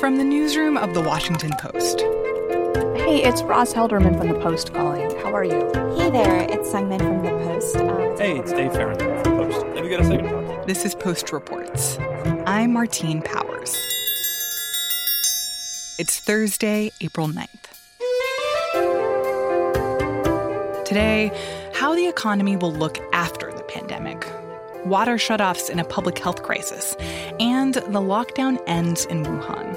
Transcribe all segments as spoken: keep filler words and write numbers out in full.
From the newsroom of The Washington Post. Hey, it's Roz Helderman from The Post calling. How are you? Hey there, it's Sungmin from The Post. Um, hey, it's Dave Farron from The Post. Have you got a second to talk? This is Post Reports. I'm Martine Powers. It's Thursday, April ninth. Today, how the economy will look after the pandemic, water shutoffs in a public health crisis, and the lockdown ends in Wuhan.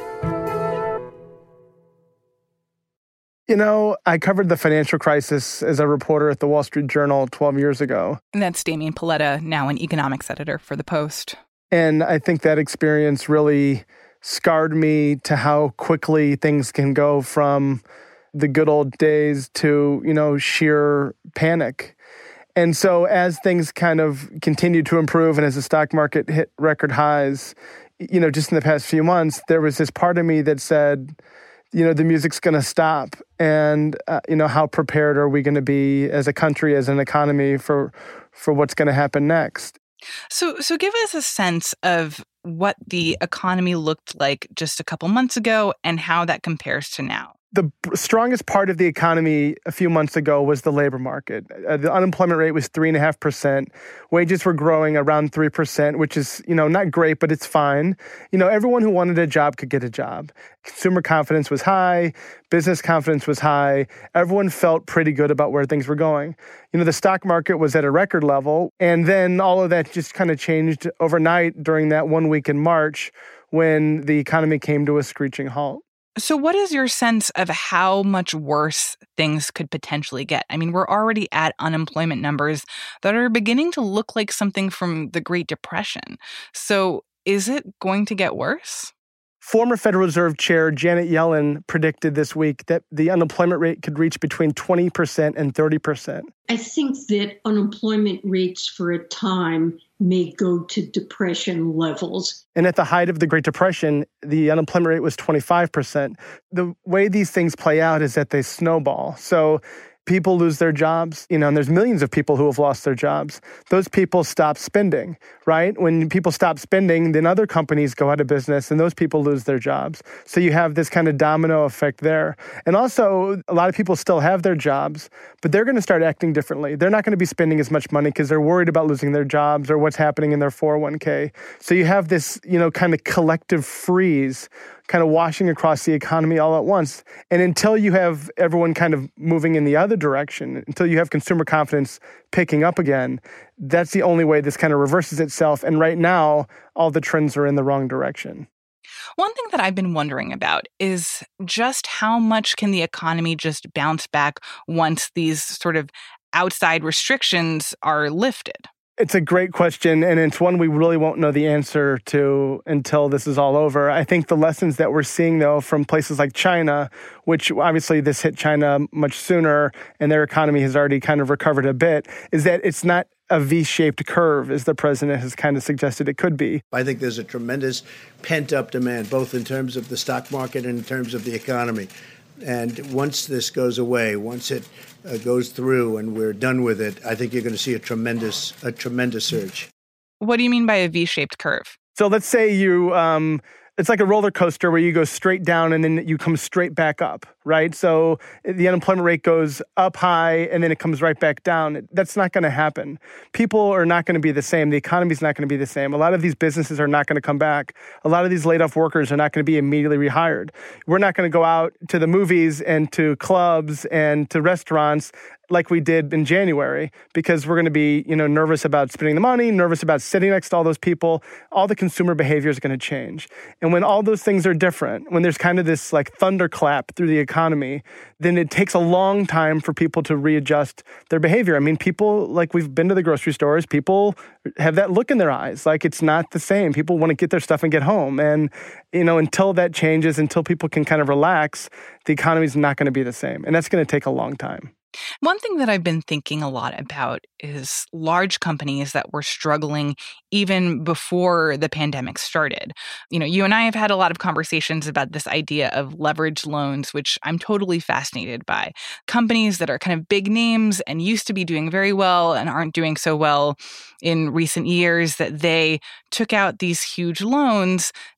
You know, I covered the financial crisis as a reporter at the Wall Street Journal twelve years ago. And that's Damian Paletta, now an economics editor for The Post. And I think that experience really scarred me to how quickly things can go from the good old days to, you know, sheer panic. And so as things kind of continue to improve and as the stock market hit record highs, you know, just in the past few months, there was this part of me that said, you know, the music's going to stop. And, uh, you know, how prepared are we going to be as a country, as an economy for for what's going to happen next? So, so give us a sense of what the economy looked like just a couple months ago and how that compares to now. The strongest part of the economy a few months ago was the labor market. Uh, the unemployment rate was three point five percent. Wages were growing around three percent, which is, you know, not great, but it's fine. You know, everyone who wanted a job could get a job. Consumer confidence was high. Business confidence was high. Everyone felt pretty good about where things were going. You know, the stock market was at a record level. And then all of that just kind of changed overnight during that one week in March when the economy came to a screeching halt. So what is your sense of how much worse things could potentially get? I mean, we're already at unemployment numbers that are beginning to look like something from the Great Depression. So is it going to get worse? Former Federal Reserve Chair Janet Yellen predicted this week that the unemployment rate could reach between twenty percent and thirty percent. I think that unemployment rates for a time may go to depression levels. And at the height of the Great Depression, the unemployment rate was twenty-five percent. The way these things play out is that they snowball. So people lose their jobs, you know, and there's millions of people who have lost their jobs. Those people stop spending, right? When people stop spending, then other companies go out of business and those people lose their jobs. So you have this kind of domino effect there. And also, a lot of people still have their jobs, but they're going to start acting differently. They're not going to be spending as much money because they're worried about losing their jobs or what's happening in their four oh one k. So you have this, you know, kind of collective freeze kind of washing across the economy all at once. And until you have everyone kind of moving in the other direction, until you have consumer confidence picking up again, that's the only way this kind of reverses itself. And right now, all the trends are in the wrong direction. One thing that I've been wondering about is just how much can the economy just bounce back once these sort of outside restrictions are lifted? It's a great question, and it's one we really won't know the answer to until this is all over. I think the lessons that we're seeing, though, from places like China, which obviously this hit China much sooner, and their economy has already kind of recovered a bit, is that it's not a V-shaped curve, as the president has kind of suggested it could be. I think there's a tremendous pent-up demand, both in terms of the stock market and in terms of the economy. And once this goes away, once it uh, goes through and we're done with it, I think you're going to see a tremendous, a tremendous surge. What do you mean by a V-shaped curve? So let's say you, um, it's like a roller coaster where you go straight down and then you come straight back up, right? So the unemployment rate goes up high and then it comes right back down. That's not going to happen. People are not going to be the same. The economy's not going to be the same. A lot of these businesses are not going to come back. A lot of these laid off workers are not going to be immediately rehired. We're not going to go out to the movies and to clubs and to restaurants like we did in January, because we're going to be, you know, nervous about spending the money, nervous about sitting next to all those people. All the consumer behavior is going to change. And when all those things are different, when there's kind of this like thunderclap through the economy, then it takes a long time for people to readjust their behavior. I mean, people, like we've been to the grocery stores, people have that look in their eyes, like it's not the same. People want to get their stuff and get home. And, you know, until that changes, until people can kind of relax, the economy is not going to be the same. And that's going to take a long time. One thing that I've been thinking a lot about is large companies that were struggling even before the pandemic started. You know, you and I have had a lot of conversations about this idea of leveraged loans, which I'm totally fascinated by. Companies that are kind of big names and used to be doing very well and aren't doing so well in recent years, that they took out these huge loans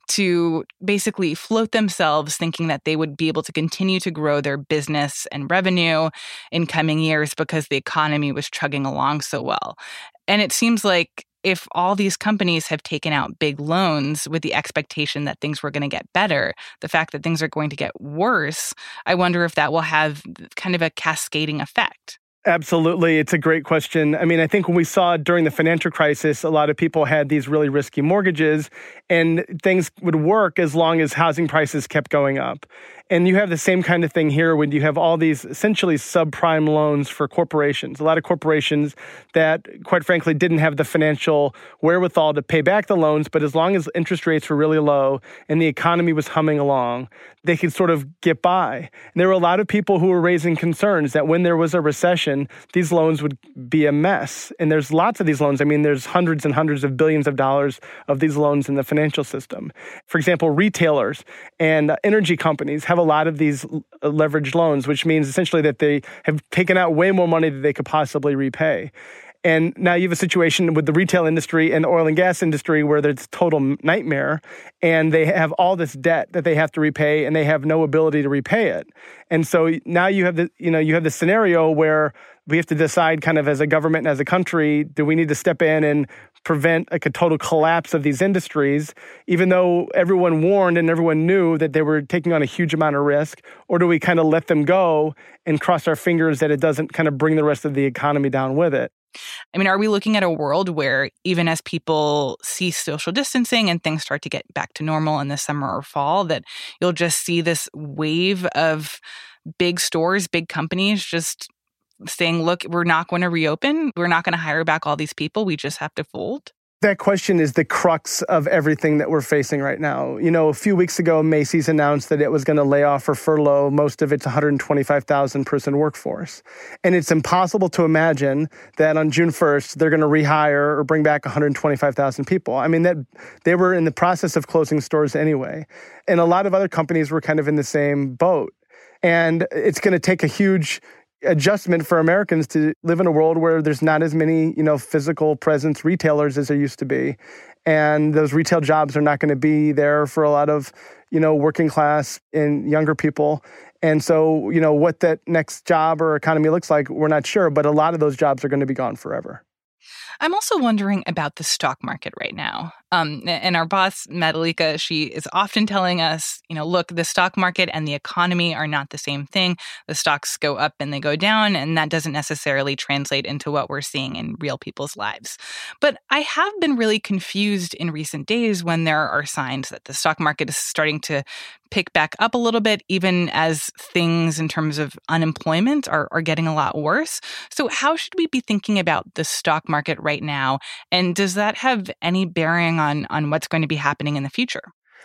to basically float themselves, thinking that they would be able to continue to grow their business and revenue in coming years because the economy was chugging along so well. And it seems like if all these companies have taken out big loans with the expectation that things were going to get better, the fact that things are going to get worse, I wonder if that will have kind of a cascading effect. Absolutely. It's a great question. I mean, I think when we saw during the financial crisis, a lot of people had these really risky mortgages, and things would work as long as housing prices kept going up. And you have the same kind of thing here when you have all these essentially subprime loans for corporations. A lot of corporations that, quite frankly, didn't have the financial wherewithal to pay back the loans, but as long as interest rates were really low and the economy was humming along, they could sort of get by. And there were a lot of people who were raising concerns that when there was a recession, these loans would be a mess. And there's lots of these loans. I mean, there's hundreds and hundreds of billions of dollars of these loans in the financial system. For example, retailers and energy companies have a lot of these leveraged loans, which means essentially that they have taken out way more money than they could possibly repay. And now you have a situation with the retail industry and the oil and gas industry where there's a total nightmare, and they have all this debt that they have to repay, and they have no ability to repay it. And so now you have the, you know, you have the scenario where we have to decide kind of as a government and as a country, do we need to step in and prevent like a total collapse of these industries, even though everyone warned and everyone knew that they were taking on a huge amount of risk? Or do we kind of let them go and cross our fingers that it doesn't kind of bring the rest of the economy down with it? I mean, are we looking at a world where even as people cease social distancing and things start to get back to normal in the summer or fall, that you'll just see this wave of big stores, big companies just saying, look, we're not going to reopen. We're not going to hire back all these people. We just have to fold? That question is the crux of everything that we're facing right now. You know, a few weeks ago, Macy's announced that it was going to lay off or furlough most of its one hundred twenty-five thousand person workforce. And it's impossible to imagine that on June first, they're going to rehire or bring back one hundred twenty-five thousand people. I mean, that they were in the process of closing stores anyway. And a lot of other companies were kind of in the same boat. And it's going to take a huge adjustment for Americans to live in a world where there's not as many, you know, physical presence retailers as there used to be. And those retail jobs are not going to be there for a lot of, you know, working class and younger people. And so, you know, what that next job or economy looks like, we're not sure, but a lot of those jobs are going to be gone forever. I'm also wondering about the stock market right now. Um, and our boss, Madhulika, she is often telling us, you know, look, the stock market and the economy are not the same thing. The stocks go up and they go down, and that doesn't necessarily translate into what we're seeing in real people's lives. But I have been really confused in recent days when there are signs that the stock market is starting to pick back up a little bit, even as things in terms of unemployment are, are getting a lot worse. So how should we be thinking about the stock market right now? And does that have any bearing on, on what's going to be happening in the future?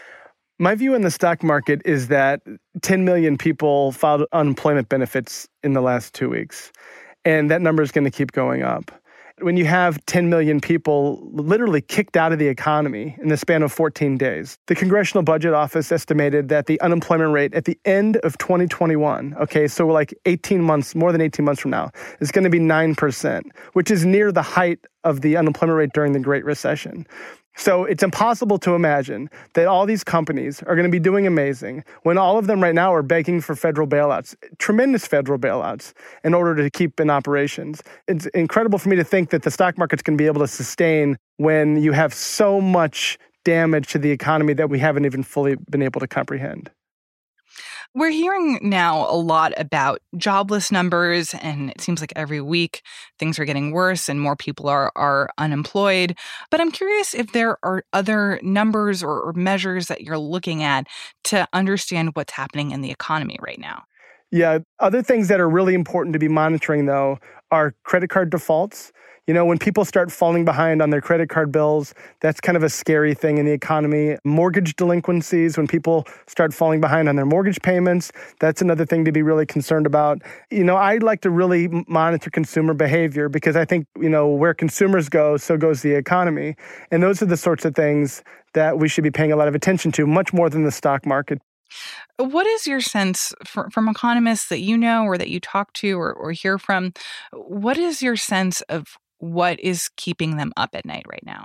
My view on the stock market is that ten million people filed unemployment benefits in the last two weeks. And that number is going to keep going up. When you have ten million people literally kicked out of the economy in the span of fourteen days, the Congressional Budget Office estimated that the unemployment rate at the end of twenty twenty-one, okay, so like eighteen months, more than eighteen months from now, is going to be nine percent, which is near the height of the unemployment rate during the Great Recession. So it's impossible to imagine that all these companies are going to be doing amazing when all of them right now are begging for federal bailouts, tremendous federal bailouts, in order to keep in operations. It's incredible for me to think that the stock market's going to be able to sustain when you have so much damage to the economy that we haven't even fully been able to comprehend. We're hearing now a lot about jobless numbers, and it seems like every week things are getting worse and more people are, are unemployed. But I'm curious if there are other numbers or, or measures that you're looking at to understand what's happening in the economy right now. Yeah, other things that are really important to be monitoring, though, are credit card defaults. You know, when people start falling behind on their credit card bills, that's kind of a scary thing in the economy. Mortgage delinquencies, when people start falling behind on their mortgage payments, that's another thing to be really concerned about. You know, I'd like to really monitor consumer behavior because I think, you know, where consumers go, so goes the economy. And those are the sorts of things that we should be paying a lot of attention to, much more than the stock market. What is your sense for, from economists that you know or that you talk to or, or hear from? What is your sense of what is keeping them up at night right now?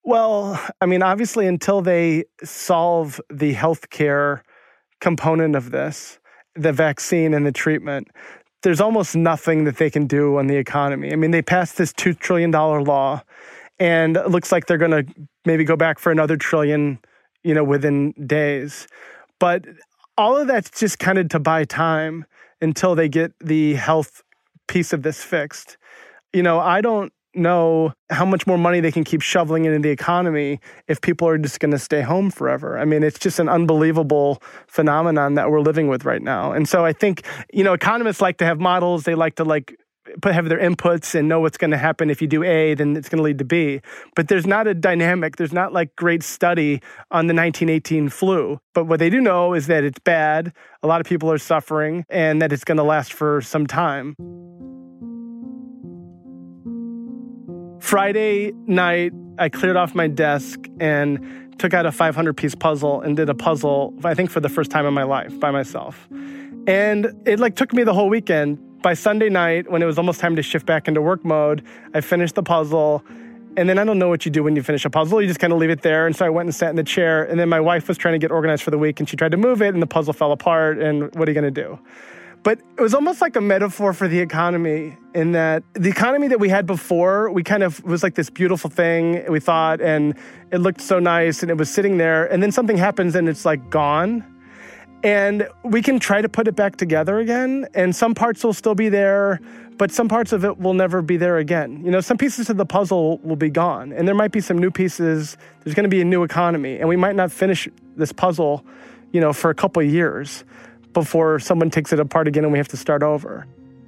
Well, I mean, obviously, until they solve the healthcare component of this, the vaccine and the treatment, there's almost nothing that they can do on the economy. I mean, they passed this two trillion dollars law, and it looks like they're going to maybe go back for another trillion, you know, within days. But all of that's just kind of to buy time until they get the health piece of this fixed. You know, I don't know how much more money they can keep shoveling into the economy if people are just going to stay home forever. I mean, it's just an unbelievable phenomenon that we're living with right now. And so I think, you know, economists like to have models. They like to like put have their inputs and know what's going to happen. If you do A, then it's going to lead to B. But there's not a dynamic. There's not like great study on the nineteen eighteen flu. But what they do know is that it's bad. A lot of people are suffering and that it's going to last for some time. Friday night, I cleared off my desk and took out a five hundred piece puzzle and did a puzzle, I think for the first time in my life, by myself. And it like took me the whole weekend. By Sunday night, when it was almost time to shift back into work mode, I finished the puzzle. And then I don't know what you do when you finish a puzzle. You just kind of leave it there. And so I went and sat in the chair. And then my wife was trying to get organized for the week, and she tried to move it, and the puzzle fell apart. And what are you going to do? But it was almost like a metaphor for the economy, in that the economy that we had before, we kind of, it was like this beautiful thing, we thought, and it looked so nice, and it was sitting there. And then something happens, and it's like gone. And we can try to put it back together again, and some parts will still be there, but some parts of it will never be there again. You know, some pieces of the puzzle will be gone, and there might be some new pieces. There's going to be a new economy, and we might not finish this puzzle, you know, for a couple of years before someone takes it apart again and we have to start over.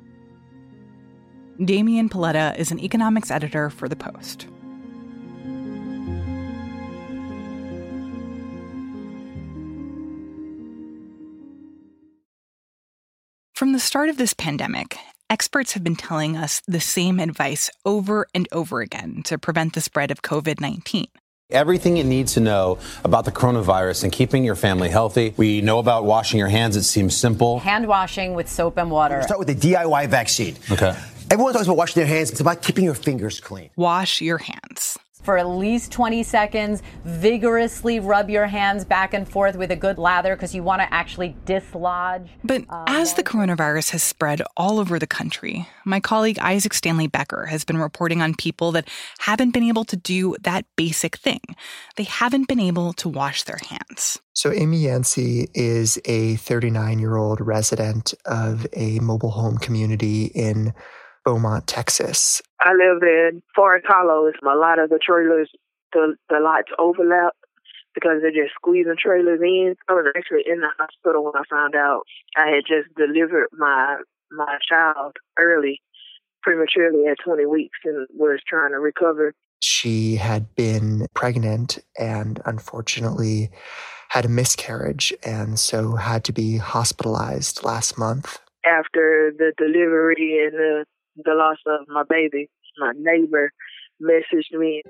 Damian Paletta is an economics editor for The Post. From the start of this pandemic, experts have been telling us the same advice over and over again to prevent the spread of covid nineteen. Everything you need to know about the coronavirus and keeping your family healthy. We know about washing your hands. It seems simple. Hand washing with soap and water. Start with the D I Y vaccine. Okay. Everyone talks about washing their hands. It's about keeping your fingers clean. Wash your hands. For at least twenty seconds, vigorously rub your hands back and forth with a good lather because you want to actually dislodge. But uh, as the coronavirus has spread all over the country, my colleague Isaac Stanley Becker has been reporting on people that haven't been able to do that basic thing. They haven't been able to wash their hands. So Amy Yancey is a thirty-nine-year-old resident of a mobile home community in Beaumont, Texas. I live in Forest Hollow. It's a lot of the trailers, the, the lots overlap because they're just squeezing trailers in. I was actually in the hospital when I found out I had just delivered my my child early, prematurely at twenty weeks, and was trying to recover. She had been pregnant and unfortunately had a miscarriage, and so had to be hospitalized last month. After the delivery and the the loss of my baby, my neighbor messaged me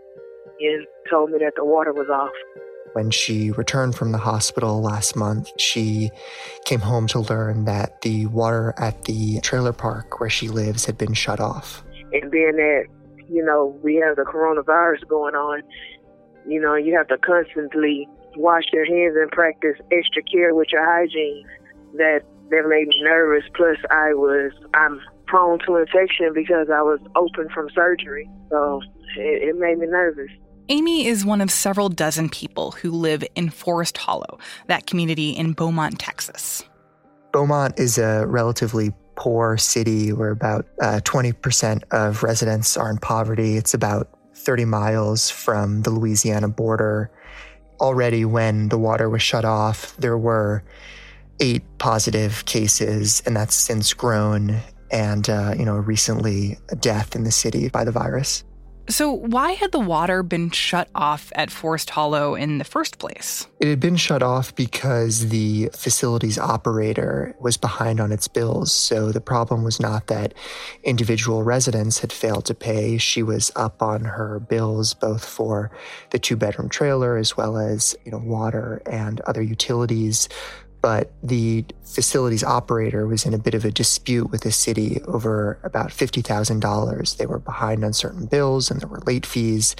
and told me that the water was off. When she returned from the hospital last month, she came home to learn that the water at the trailer park where she lives had been shut off. And being that, you know, we have the coronavirus going on, you know, you have to constantly wash your hands and practice extra care with your hygiene. That, that made me nervous. Plus, I was, I'm prone to infection because I was open from surgery. So it, it made me nervous. Amy is one of several dozen people who live in Forest Hollow, that community in Beaumont, Texas. Beaumont is a relatively poor city where about uh, twenty percent of residents are in poverty. It's about thirty miles from the Louisiana border. Already when the water was shut off, there were eight positive cases, and that's since grown. And, uh, you know, recently a death in the city by the virus. So why had the water been shut off at Forest Hollow in the first place? It had been shut off because the facility's operator was behind on its bills. So the problem was not that individual residents had failed to pay. She was up on her bills, both for the two-bedroom trailer as well as, you know, water and other utilities. But the facility's operator was in a bit of a dispute with the city over about fifty thousand dollars. They were behind on certain bills and there were late fees.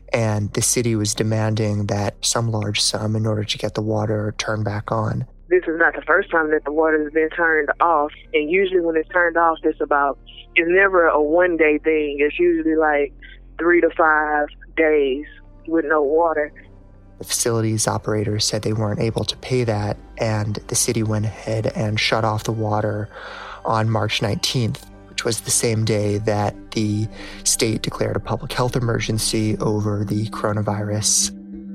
and the city was demanding that some large sum in order to get the water turned back on. This is not the first time that the water has been turned off. And usually when it's turned off, it's about, it's never a one-day thing. It's usually like three to five days with no water. The facilities operators said they weren't able to pay that, and the city went ahead and shut off the water on March nineteenth, which was the same day that the state declared a public health emergency over the coronavirus.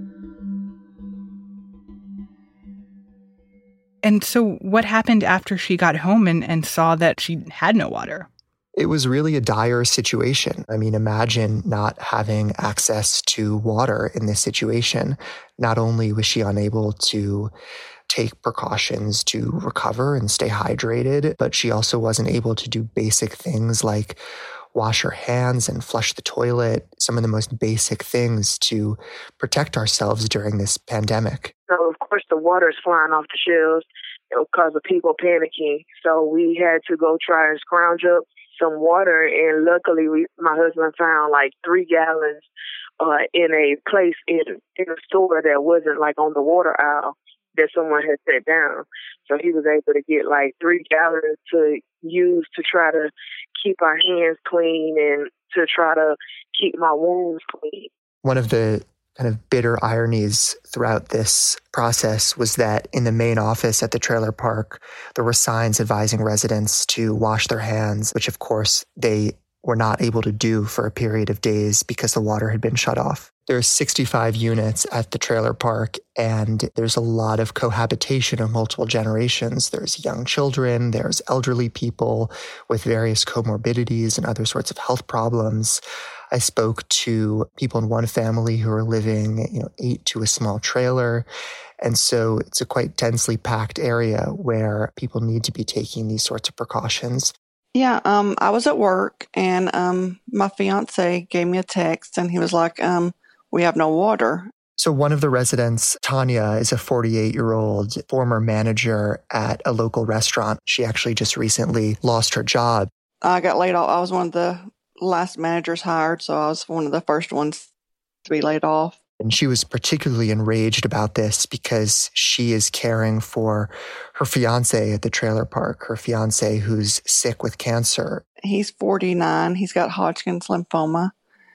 And so what happened after she got home and, and saw that she had no water? It was really a dire situation. I mean, imagine not having access to water in this situation. Not only was she unable to take precautions to recover and stay hydrated, but she also wasn't able to do basic things like wash her hands and flush the toilet, some of the most basic things to protect ourselves during this pandemic. So, of course, the water is flying off the shelves because of people panicking. So we had to go try and scrounge up some water, and luckily we, my husband found like three gallons uh, in a place in, in a store that wasn't like on the water aisle that someone had set down. So he was able to get like three gallons to use to try to keep our hands clean and to try to keep my wounds clean. One of the kind of bitter ironies throughout this process was that in the main office at the trailer park, there were signs advising residents to wash their hands, which of course they were not able to do for a period of days because the water had been shut off. There are sixty-five units at the trailer park, and there's a lot of cohabitation of multiple generations. There's young children, there's elderly people with various comorbidities and other sorts of health problems. I spoke to people in one family who are living, you know, eight to a small trailer. And so it's a quite densely packed area where people need to be taking these sorts of precautions. Yeah, um, I was at work, and um, my fiance gave me a text, and he was like, um, we have no water. So one of the residents, Tanya, is a forty-eight-year-old former manager at a local restaurant. She actually just recently lost her job. I got laid off. I was one of the last managers hired, so I was one of the first ones to be laid off. And she was particularly enraged about this because she is caring for her fiance at the trailer park, her fiance who's sick with cancer. He's forty-nine. He's got Hodgkin's lymphoma.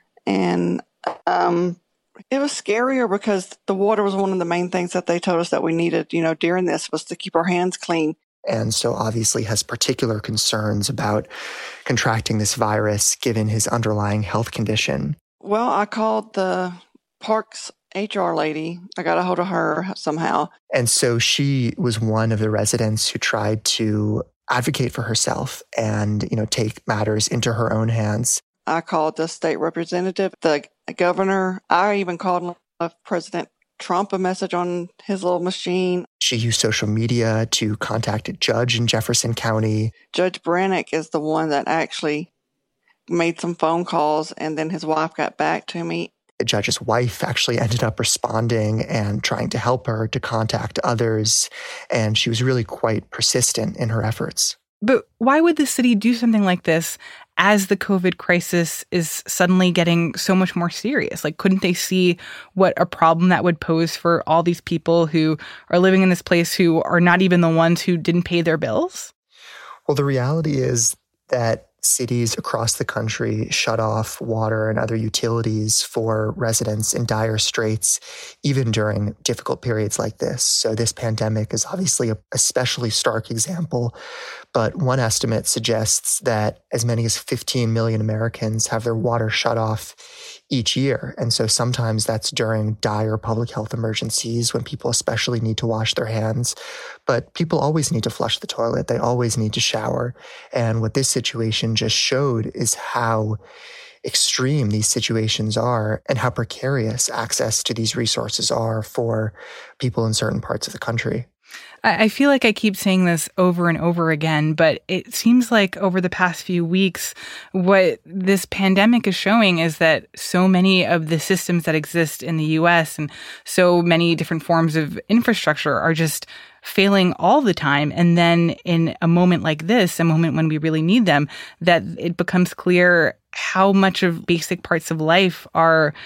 And um, it was scarier because the water was one of the main things that they told us that we needed, you know, during this was to keep our hands clean. And so obviously has particular concerns about contracting this virus given his underlying health condition. Well, I called the park's H R lady. I got a hold of her somehow. And so she was one of the residents who tried to advocate for herself and, you know, take matters into her own hands. I called the state representative, the governor. I even called President Trump a message on his little machine. She used social media to contact a judge in Jefferson County. Judge Brannick is the one that actually made some phone calls, and then his wife got back to me. The judge's wife actually ended up responding and trying to help her to contact others, and she was really quite persistent in her efforts. But why would the city do something like this as the COVID crisis is suddenly getting so much more serious? Like, couldn't they see what a problem that would pose for all these people who are living in this place who are not even the ones who didn't pay their bills? Well, the reality is that cities across the country shut off water and other utilities for residents in dire straits, even during difficult periods like this. So this pandemic is obviously a especially stark example, but one estimate suggests that as many as fifteen million Americans have their water shut off each year. And so sometimes that's during dire public health emergencies when people especially need to wash their hands. But people always need to flush the toilet. They always need to shower. And what this situation just showed is how extreme these situations are and how precarious access to these resources are for people in certain parts of the country. I feel like I keep saying this over and over again, but it seems like over the past few weeks, what this pandemic is showing is that so many of the systems that exist in the U S and so many different forms of infrastructure are just failing all the time. And then in a moment like this, a moment when we really need them, that it becomes clear how much of basic parts of life are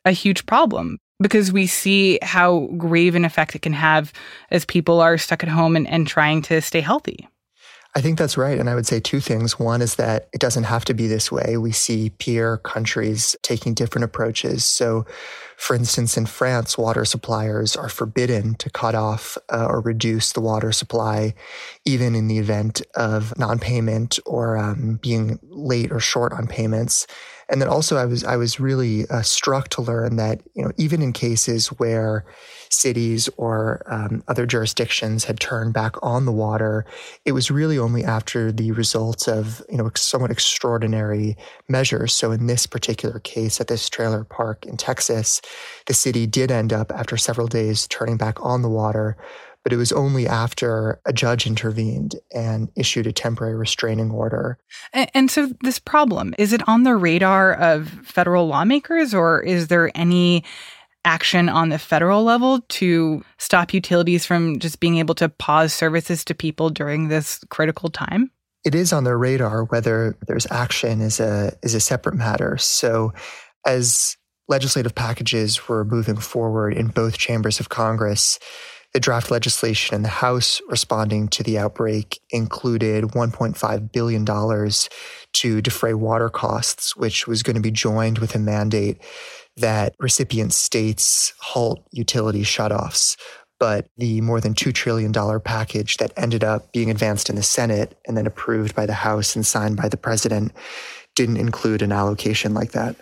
a huge problem because we see how grave an effect it can have as people are stuck at home and, and trying to stay healthy. I think that's right. And I would say two things. One is that it doesn't have to be this way. We see peer countries taking different approaches. So, for instance, in France, water suppliers are forbidden to cut off uh, or reduce the water supply, even in the event of non-payment or um, being late or short on payments. And then also I was I was really uh, struck to learn that, you know, even in cases where cities or um, other jurisdictions had turned back on the water, it was really only after the results of, you know, somewhat extraordinary measures. So in this particular case, at this trailer park in Texas, the city did end up, after several days, turning back on the water. But it was only after a judge intervened and issued a temporary restraining order. And, and so this problem, is it on the radar of federal lawmakers, or is there any action on the federal level to stop utilities from just being able to pause services to people during this critical time? It is on their radar. Whether there's action is a is a separate matter. So as legislative packages were moving forward in both chambers of Congress, the draft legislation in the House responding to the outbreak included one point five billion dollars to defray water costs, which was going to be joined with a mandate that recipient states halt utility shutoffs. But the more than two trillion dollars package that ended up being advanced in the Senate and then approved by the House and signed by the president didn't include an allocation like that.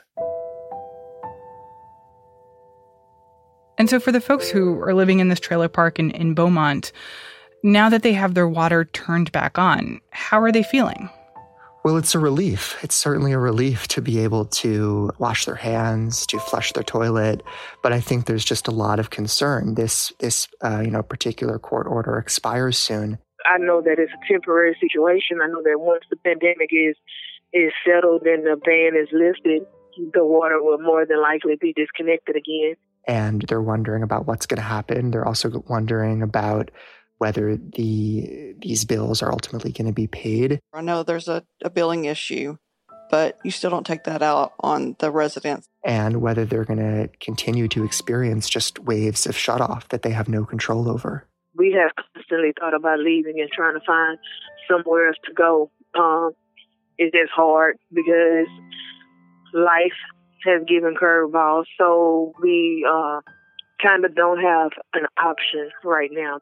And so for the folks who are living in this trailer park in, in Beaumont, now that they have their water turned back on, how are they feeling? Well, it's a relief. It's certainly a relief to be able to wash their hands, to flush their toilet. But I think there's just a lot of concern. This, this uh, you know, particular court order expires soon. I know that it's a temporary situation. I know that once the pandemic is is settled and the ban is lifted, the water will more than likely be disconnected again. And they're wondering about what's going to happen. They're also wondering about whether the these bills are ultimately going to be paid. I know there's a, a billing issue, but you still don't take that out on the residents. And whether they're going to continue to experience just waves of shutoff that they have no control over. We have constantly thought about leaving and trying to find somewhere else to go. Um, it's just hard because life has given curveballs, so we uh, kind of don't have an option right now.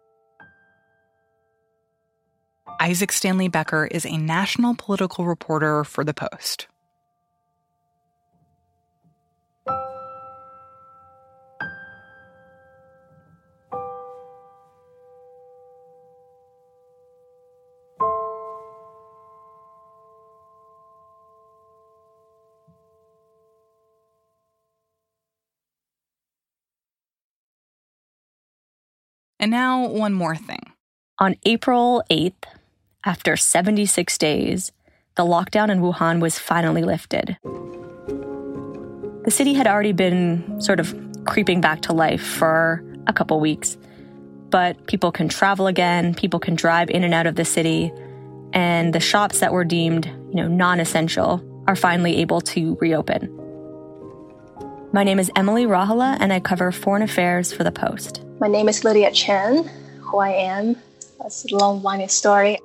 Isaac Stanley Becker is a national political reporter for The Post. And now, one more thing. On April eighth, after seventy-six days, the lockdown in Wuhan was finally lifted. The city had already been sort of creeping back to life for a couple weeks, but people can travel again, people can drive in and out of the city, and the shops that were deemed, you know, non-essential are finally able to reopen. My name is Emily Rahala, and I cover foreign affairs for The Post. My name is Lydia Chen. Who I am, that's a long, winding story.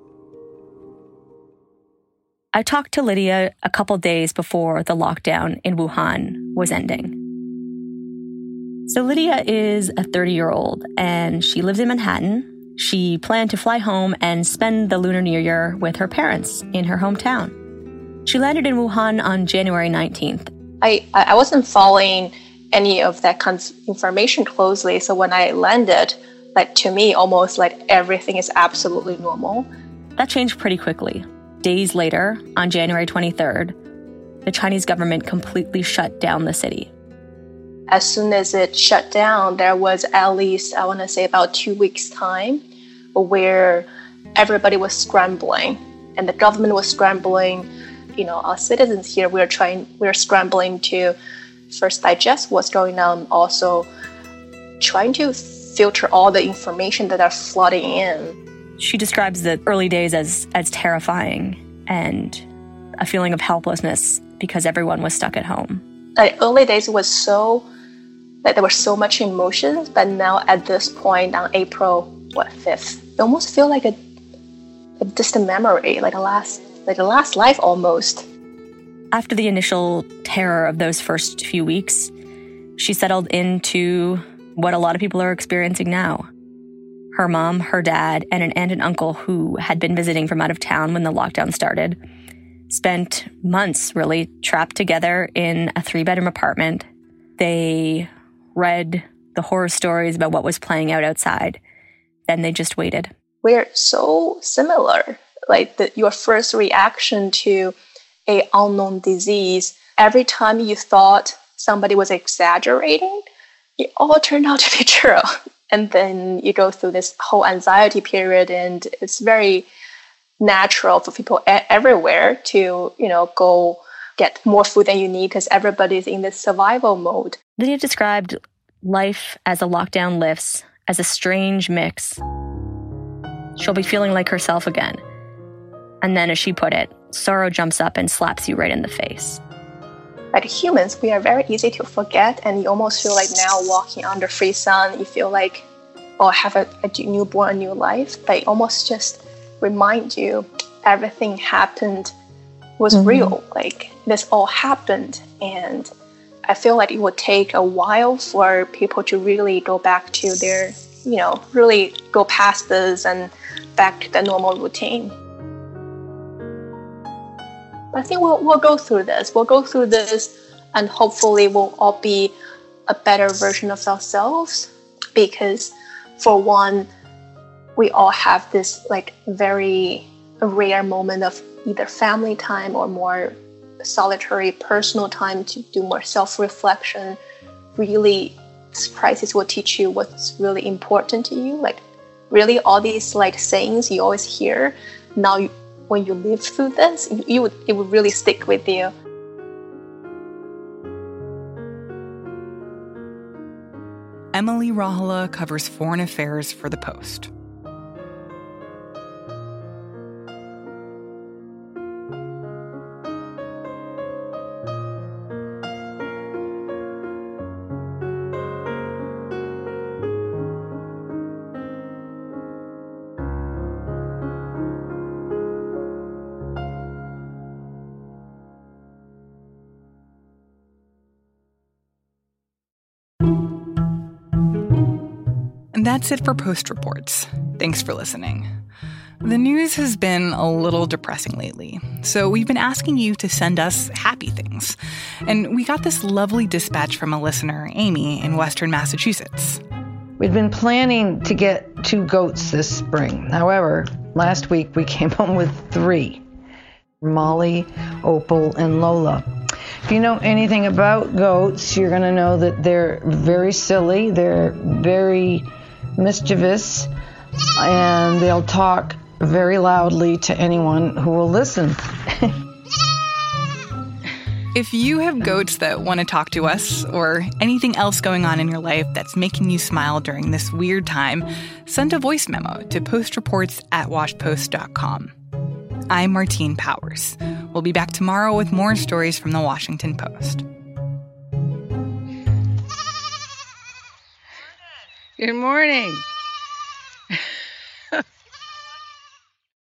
I talked to Lydia a couple days before the lockdown in Wuhan was ending. So Lydia is a thirty-year-old, and she lives in Manhattan. She planned to fly home and spend the Lunar New Year with her parents in her hometown. She landed in Wuhan on January nineteenth. I, I wasn't following any of that kind of information closely, so when I landed, like to me, almost like everything is absolutely normal. That changed pretty quickly. Days later, on January twenty-third, the Chinese government completely shut down the city. As soon as it shut down, there was at least, I want to say, about two weeks' time where everybody was scrambling, and the government was scrambling. You know, our citizens here, we're trying, we're scrambling to first digest what's going on, also trying to filter all the information that are flooding in. She describes the early days as as terrifying and a feeling of helplessness because everyone was stuck at home. Like early days was so, like there was so much emotions, but now at this point on April, what, fifth, it almost feel like a, a distant memory, like a last, like a last life almost. After the initial terror of those first few weeks, she settled into what a lot of people are experiencing now. Her mom, her dad, and an aunt and uncle who had been visiting from out of town when the lockdown started spent months really trapped together in a three-bedroom apartment. They read the horror stories about what was playing out outside. Then they just waited. We're so similar. Like the, your first reaction to a unknown disease, every time you thought somebody was exaggerating, it all turned out to be true. And then you go through this whole anxiety period, and it's very natural for people a- everywhere to, you know, go get more food than you need because everybody's in this survival mode. Lydia described life as the lockdown lifts as a strange mix. She'll be feeling like herself again. And then, as she put it, sorrow jumps up and slaps you right in the face. Like humans, we are very easy to forget, and you almost feel like now walking under free sun, you feel like, oh, I have a, a newborn, a new life. But it almost just remind you everything happened was mm-hmm. real. Like this all happened, and I feel like it would take a while for people to really go back to their, you know, really go past this and back to the normal routine. I think we'll we'll go through this. We'll go through this, and hopefully we'll all be a better version of ourselves. Because, for one, we all have this like very rare moment of either family time or more solitary personal time to do more self-reflection. Really, this crisis will teach you what's really important to you. Like, really, all these like sayings you always hear now. You, when you live through this, you, you would, it would really stick with you. Emily Rahala covers foreign affairs for The Post. And that's it for Post Reports. Thanks for listening. The news has been a little depressing lately, so we've been asking you to send us happy things. And we got this lovely dispatch from a listener, Amy, in Western Massachusetts. We'd been planning to get two goats this spring. However, last week we came home with three. Molly, Opal, and Lola. If you know anything about goats, you're going to know that they're very silly, they're very mischievous, and they'll talk very loudly to anyone who will listen. If you have goats that want to talk to us, or anything else going on in your life that's making you smile during this weird time, send a voice memo to postreports at washpost dot com. I'm Martine Powers. We'll be back tomorrow with more stories from the Washington Post. Good morning.